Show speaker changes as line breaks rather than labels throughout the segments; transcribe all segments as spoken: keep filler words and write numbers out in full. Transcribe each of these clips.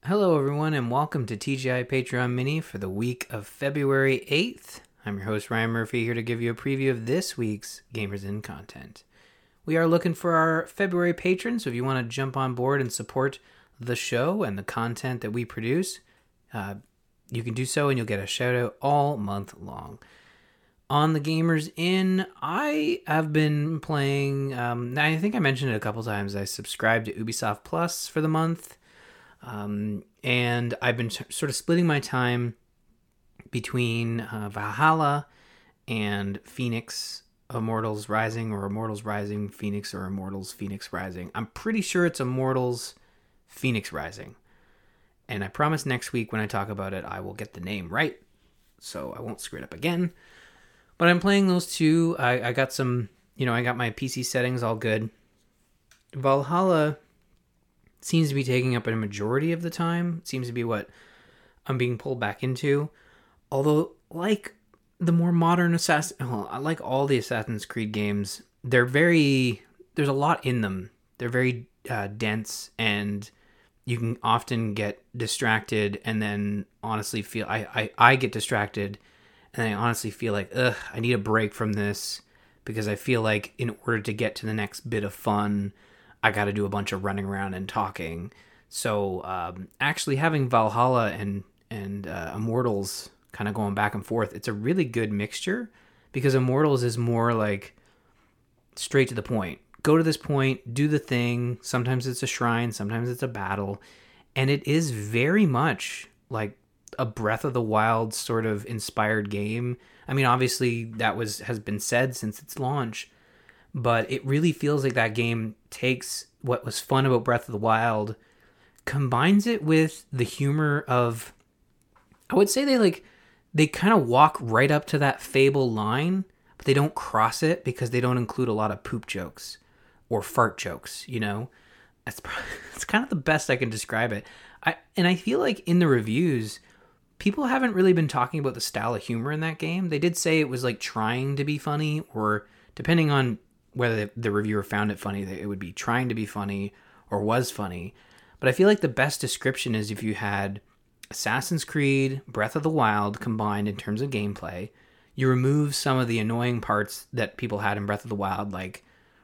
Hello, everyone, and welcome to T G I Patreon Mini for the week of February eighth. I'm your host, Ryan Murphy, here to give you a preview of this week's Gamers In content. We are looking for our February patrons, so if you want to jump on board and support the show and the content that we produce, uh, you can do so and you'll get a shout out all month long. On the Gamers In, I have been playing, um, I think I mentioned it a couple times, I subscribed to Ubisoft Plus for the month. Um, and I've been t- sort of splitting my time between uh, Valhalla and Phoenix Immortals Rising, or Immortals Rising Phoenix, or Immortals Phoenix Rising. I'm pretty sure it's Immortals Phoenix Rising. And I promise next week when I talk about it, I will get the name right, so I won't screw it up again. But I'm playing those two. I, I got some, you know, I got my P C settings all good. Valhalla seems to be taking up a majority of the time. It seems to be what I'm being pulled back into. Although, like the more modern Assassin, well, I like all the Assassin's Creed games. They're very, there's a lot in them. They're very uh, dense, and you can often get distracted, and then honestly feel, I, I, I get distracted, and I honestly feel like, ugh, I need a break from this, because I feel like in order to get to the next bit of fun, I got to do a bunch of running around and talking. So um, actually having Valhalla and and uh, Immortals kind of going back and forth, it's a really good mixture, because Immortals is more like straight to the point. Go to this point, do the thing. Sometimes it's a shrine, sometimes it's a battle. And it is very much like a Breath of the Wild sort of inspired game. I mean, obviously that was has been said since its launch, but it really feels like that game takes what was fun about Breath of the Wild, combines it with the humor of, I would say they like, they kind of walk right up to that Fable line, but they don't cross it because they don't include a lot of poop jokes or fart jokes, you know? That's it's kind of the best I can describe it. I And I feel like in the reviews, people haven't really been talking about the style of humor in that game. They did say it was like trying to be funny, or depending on whether the reviewer found it funny, that it would be trying to be funny or was funny. But I feel like the best description is if you had Assassin's Creed, Breath of the Wild combined in terms of gameplay. You remove some of the annoying parts that people had in Breath of the Wild, like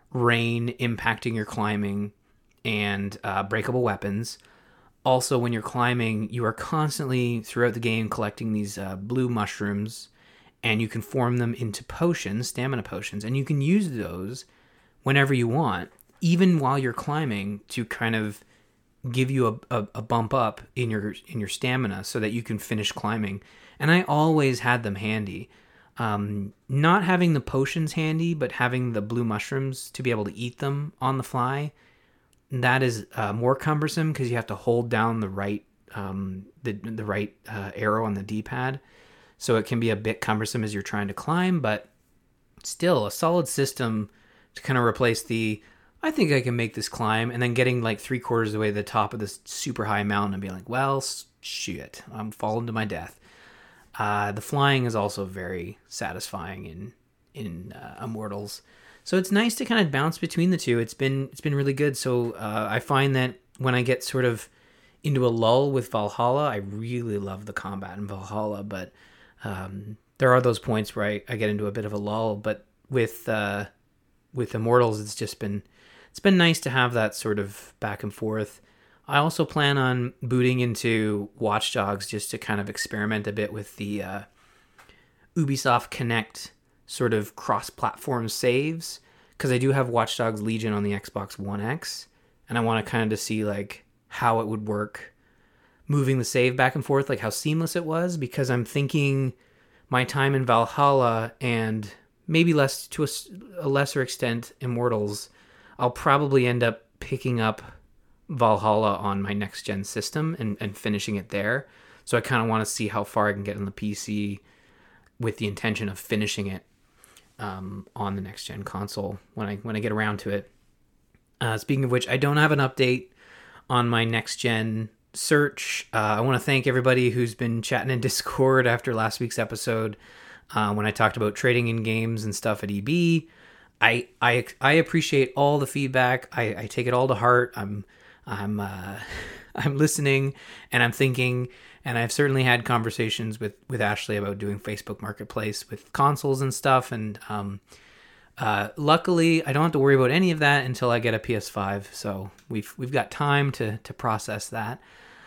rain impacting your climbing and uh, breakable weapons. Also, when you're climbing, you are constantly throughout the game collecting these uh, blue mushrooms, and you can form them into potions, stamina potions, and you can use those whenever you want, even while you're climbing, to kind of give you a, a, a bump up in your in your stamina so that you can finish climbing. And I always had them handy. Um, not having the potions handy, but having the blue mushrooms to be able to eat them on the fly, that is uh, more cumbersome, because you have to hold down the right um, the the right uh, arrow on the D-pad. So it can be a bit cumbersome as you're trying to climb, but still a solid system to kind of replace the, I think I can make this climb, and then getting like three quarters of the way to the top of this super high mountain and being like, well, shit, I'm falling to my death. Uh, the flying is also very satisfying in in uh, Immortals. So it's nice to kind of bounce between the two. It's been it's been really good. So uh, I find that when I get sort of into a lull with Valhalla, I really love the combat in Valhalla, but Um, there are those points where I, I get into a bit of a lull, but with uh, with Immortals, it's just been it's been nice to have that sort of back and forth. I also plan on booting into Watch Dogs just to kind of experiment a bit with the uh, Ubisoft Connect sort of cross-platform saves, because I do have Watch Dogs Legion on the Xbox One X, and I want to kind of to see like how it would work moving the save back and forth, like how seamless it was, because I'm thinking my time in Valhalla, and maybe less to a, a lesser extent Immortals, I'll probably end up picking up Valhalla on my next gen system and, and finishing it there. So I kind of want to see how far I can get on the P C with the intention of finishing it um, on the next gen console when I when I get around to it. Uh, speaking of which, I don't have an update on my next gen search. Uh, I want to thank everybody who's been chatting in Discord after last week's episode uh, when I talked about trading in games and stuff at E B. I I I appreciate all the feedback. I, I take it all to heart. I'm I'm uh, I'm listening and I'm thinking, and I've certainly had conversations with, with Ashley about doing Facebook Marketplace with consoles and stuff. And um, uh, luckily, I don't have to worry about any of that until I get a P S five. So we've we've got time to to process that.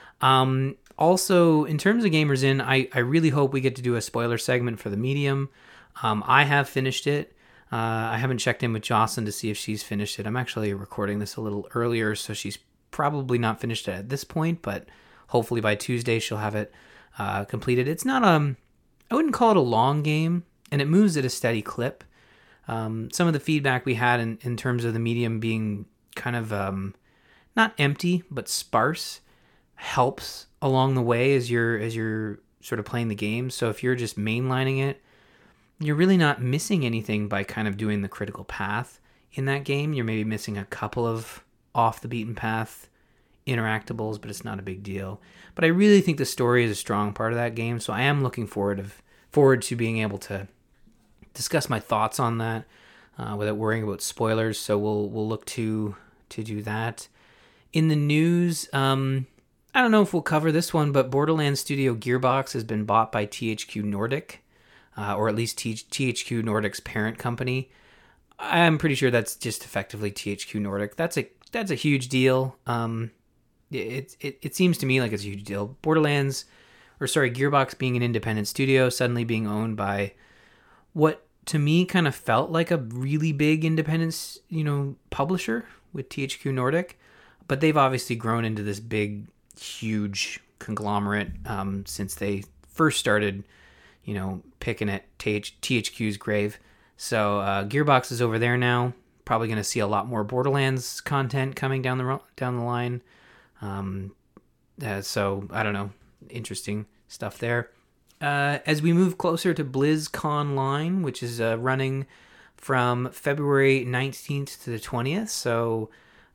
Um, also, in terms of Gamers In, I, I really hope we get to do a spoiler segment for the Medium. Um, I have finished it. Uh, I haven't checked in with Jocelyn to see if she's finished it. I'm actually recording this a little earlier, so she's probably not finished it at this point, but hopefully by Tuesday she'll have it uh, completed. It's not, um, I wouldn't call it a long game, and it moves at a steady clip. Um, some of the feedback we had in, in terms of the Medium being kind of um, not empty, but sparse, helps along the way as you're as you're sort of playing the game. So if you're just mainlining it, you're really not missing anything by kind of doing the critical path in that game. You're maybe missing a couple of off the beaten path interactables, but it's not a big deal. But I really think the story is a strong part of that game, so I am looking forward of forward to being able to discuss my thoughts on that uh, without worrying about spoilers. So we'll we'll look to to do that. In the news, um, I don't know if we'll cover this one, but Borderlands studio Gearbox has been bought by T H Q Nordic. Uh, or at least T- THQ Nordic's parent company. I'm pretty sure that's just effectively T H Q Nordic. That's a that's a huge deal. Um, it, it it seems to me like it's a huge deal. Borderlands, or sorry, Gearbox being an independent studio, suddenly being owned by what to me kind of felt like a really big independent, you know, publisher with T H Q Nordic, but they've obviously grown into this big, huge conglomerate um, since they first started, you know, picking at T H Q's grave. So uh, Gearbox is over there now. Probably going to see a lot more Borderlands content coming down the ro- down the line. Um, uh, so I don't know, interesting stuff there. Uh, as we move closer to BlizzConline, which is uh, running from February nineteenth to the twentieth, so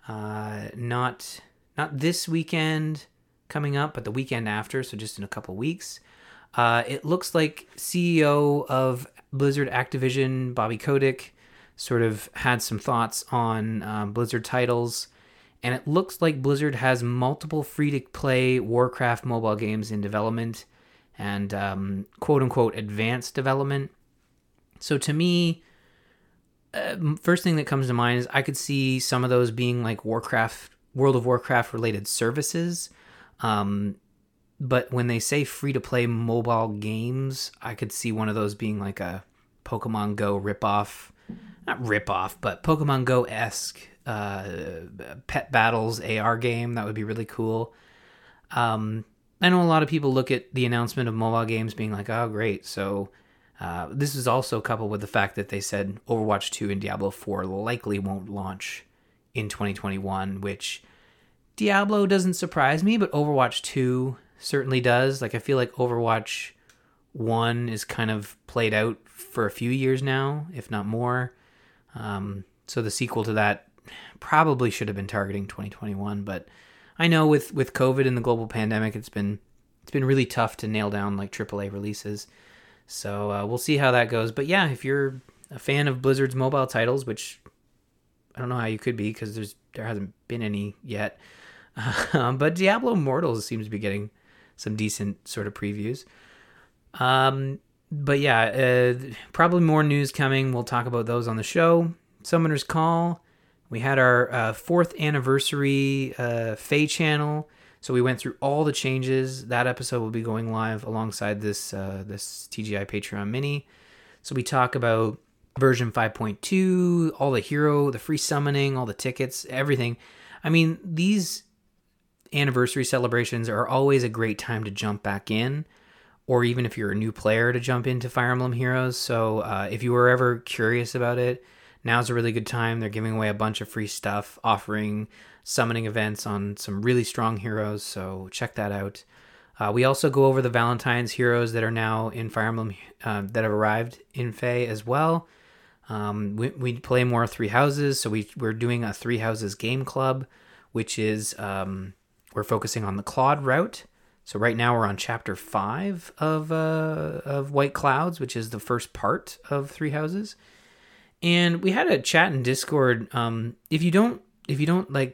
uh, not not this weekend coming up, but the weekend after, so just in a couple weeks. Uh, it looks like C E O of Blizzard Activision, Bobby Kotick, sort of had some thoughts on um, Blizzard titles, and it looks like Blizzard has multiple free-to-play Warcraft mobile games in development and um, quote-unquote advanced development. So to me, uh, first thing that comes to mind is I could see some of those being like Warcraft, World of Warcraft-related services. Um But when they say free-to-play mobile games, I could see one of those being like a Pokemon Go ripoff. Not ripoff, but Pokemon Go-esque uh, Pet Battles A R game. That would be really cool. Um, I know a lot of people look at the announcement of mobile games being like, oh, great. So uh, this is also coupled with the fact that they said Overwatch two and Diablo four likely won't launch in twenty twenty-one, which Diablo doesn't surprise me, but Overwatch two certainly does. Like, I feel like Overwatch one is kind of played out for a few years now, if not more. Um, so the sequel to that probably should have been targeting twenty twenty-one, but I know with, with COVID and the global pandemic, it's been it's been really tough to nail down like triple A releases. So uh, we'll see how that goes. But yeah, if you're a fan of Blizzard's mobile titles, which I don't know how you could be because there's there hasn't been any yet, uh, but Diablo Immortals seems to be getting some decent sort of previews. Um, but yeah, uh, probably more news coming. We'll talk about those on the show. Summoner's Call. We had our uh, fourth anniversary uh, Fae channel. So we went through all the changes. That episode will be going live alongside this uh, this T G I Patreon mini. So we talk about version five point two, all the hero, the free summoning, all the tickets, everything. I mean, these anniversary celebrations are always a great time to jump back in, or even if you're a new player to jump into Fire Emblem Heroes. So uh, if you were ever curious about it, now's a really good time. They're giving away a bunch of free stuff, offering summoning events on some really strong heroes, so check that out. Uh, we also go over the Valentine's heroes that are now in Fire Emblem, uh, that have arrived in Fae as well. Um, we, we play more Three Houses, so we, we're doing a Three Houses game club, which is... Um, We're focusing on the Claude route. So right now we're on chapter five of uh, of White Clouds, which is the first part of Three Houses. And we had a chat in Discord. Um, if you don't if you don't like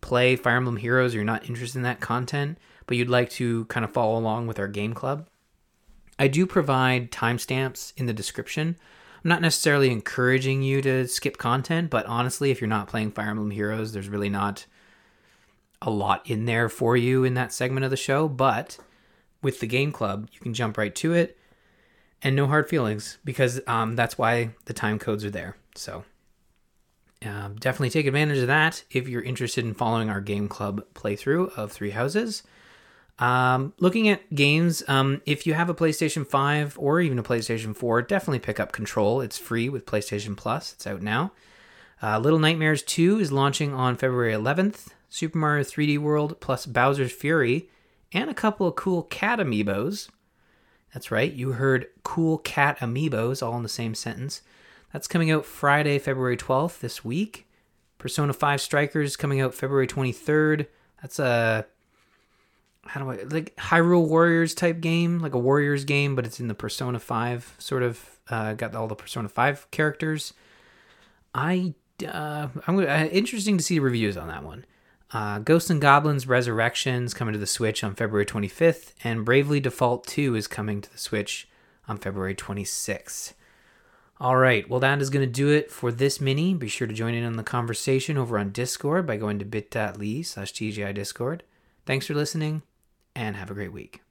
play Fire Emblem Heroes or you're not interested in that content, but you'd like to kind of follow along with our game club, I do provide timestamps in the description. I'm not necessarily encouraging you to skip content, but honestly, if you're not playing Fire Emblem Heroes, there's really not a lot in there for you in that segment of the show. But with the game club, you can jump right to it and no hard feelings, because um, that's why the time codes are there. So uh, definitely take advantage of that if you're interested in following our game club playthrough of Three Houses. Um, looking at games, um, if you have a PlayStation five or even a PlayStation four, definitely pick up Control. It's free with PlayStation Plus. It's out now. Uh, Little Nightmares two is launching on February eleventh. Super Mario three D World plus Bowser's Fury and a couple of cool cat amiibos. That's right, you heard cool cat amiibos all in the same sentence. That's coming out Friday, February twelfth this week. Persona five Strikers coming out February twenty-third. That's a... how do I, like Hyrule Warriors type game, like a Warriors game, but it's in the Persona five sort of, uh, got all the Persona five characters. I, uh, I'm gonna, uh, interesting to see reviews on that one. Uh, Ghosts and Goblins Resurrections coming to the Switch on February twenty-fifth, and Bravely Default two is coming to the Switch on February twenty-sixth. All right, well, that is going to do it for this mini. Be sure to join in on the conversation over on Discord by going to bit.ly slash TGI Discord. Thanks for listening, and have a great week.